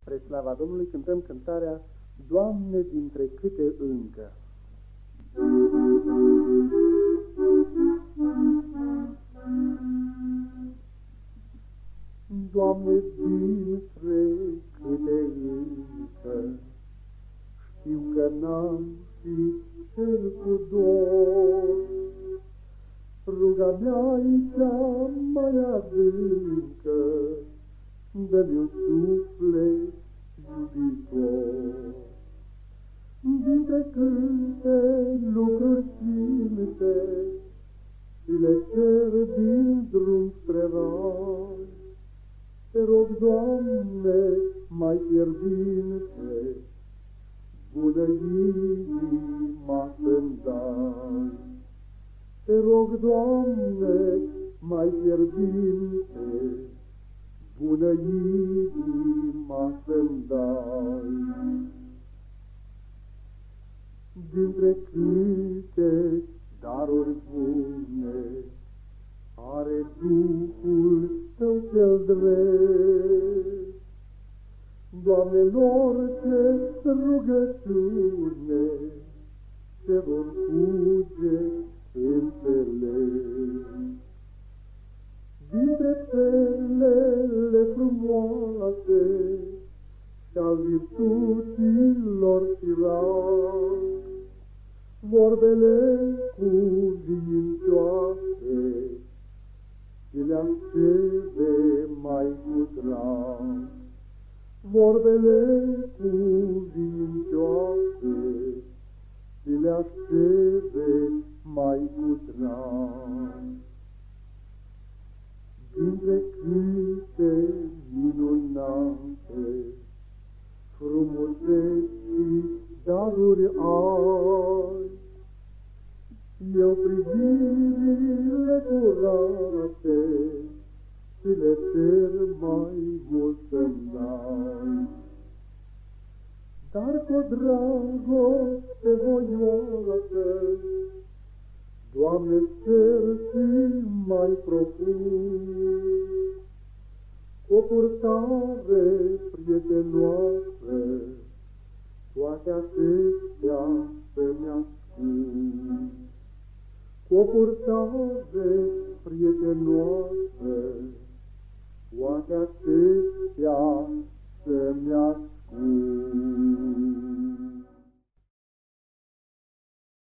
Spre slava Domnului cântăm cântarea Doamne, dintre câte încă. Doamne, dintre câte încă, știu că n-am și cer cu dor. Ruga mea-i cea mai adâncă, dă-mi un suflet iubitor. Dintre câte lucruri simte, și le cer din drum spre rai, te rog, Doamne, mai fierbinte, bună inima să-mi dai. Te rog, Doamne, mai fierbinte, bună inima să-mi dai. Dintre câte daruri bune are Duhul Tău cel drept, Doamne, în orice rugăciune te vor fuge înțelept. Dintre perlele frumoase și-al virtuților șirac, vorbele cuvintioase și le-așteve mai cu drag. Vorbele cuvintioase și le-așteve mai cu drag. Dintre câte minunate frumuseți și daruri ai, eu privirile curate și le cer mai mult să-mi dai. Dar cu dragoste voioasă, Doamne, cer și mai profund, cu o purtare prietenoasă, toate acestea să-mi ascund. Cu o purtare prietenoasă, toate acestea să-mi ascund.